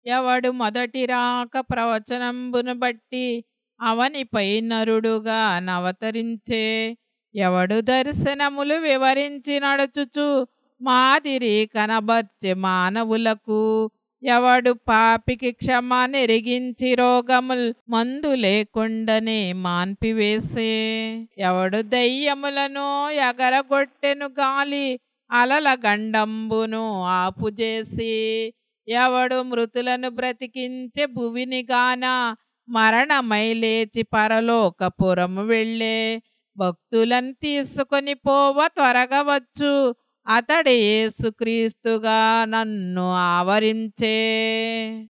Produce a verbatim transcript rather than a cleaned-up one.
ఎవడు మొదటి రాక ప్రవచనంబును బట్టి అవనిపై నరుడుగా నవతరించే. ఎవడు దర్శనములు వివరించి నడుచుచు మాదిరి కనబర్చె మానవులకు. ఎవడు పాపికి క్షమ నెరిగించి రోగముల్ మందు లేకుండానే మాన్పివేసే. ఎవడు దయ్యములను ఎగరగొట్టెను గాలి అలల గండంబును ఆపుజేసి. ఎవడు మృతులను బ్రతికించే భువిని గాన మరణమై లేచి పరలోకపురము వెళ్ళే. భక్తులను తీసుకొని పోవ త్వరగా వచ్చు అతడే యేసుక్రీస్తుగా నన్ను ఆవరించే.